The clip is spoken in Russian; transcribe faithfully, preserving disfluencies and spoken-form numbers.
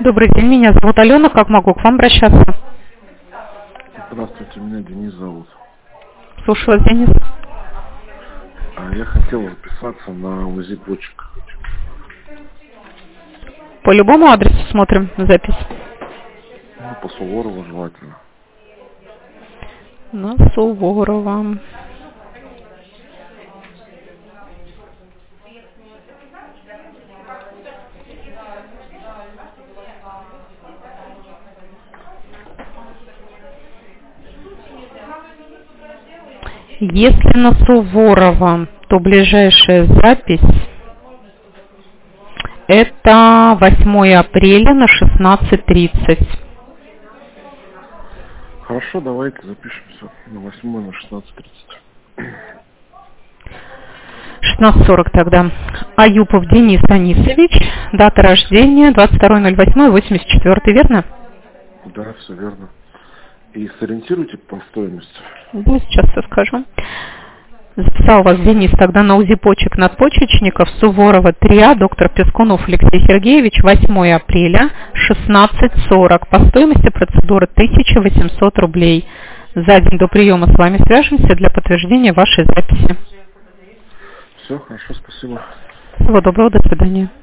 Добрый день, меня зовут Алена. Как могу к вам обращаться? Здравствуйте, меня Денис зовут. Слушаю вас, Денис. А я хотел записаться на УЗИ почек. По любому адресу смотрим запись. Ну, по Суворову желательно. На Суворова. Если на Суворова, то ближайшая запись это восьмое апреля на шестнадцать тридцать. Хорошо, давайте запишемся на восьмое на шестнадцать тридцать. шестнадцать сорок тогда. Аюпов Денис Анисович, дата рождения двадцать второе ноль восьмое восемьдесят четвёртый, верно? Да, все верно. И сориентируйте по стоимости. Да, сейчас все скажу. Записал вас Денис тогда на УЗИ почек надпочечников Суворова три А, доктор Пескунов Алексей Сергеевич, восьмое апреля, шестнадцать сорок. По стоимости процедуры тысяча восемьсот рублей. За день до приема с вами свяжемся для подтверждения вашей записи. Все, хорошо, спасибо. Всего доброго, до свидания.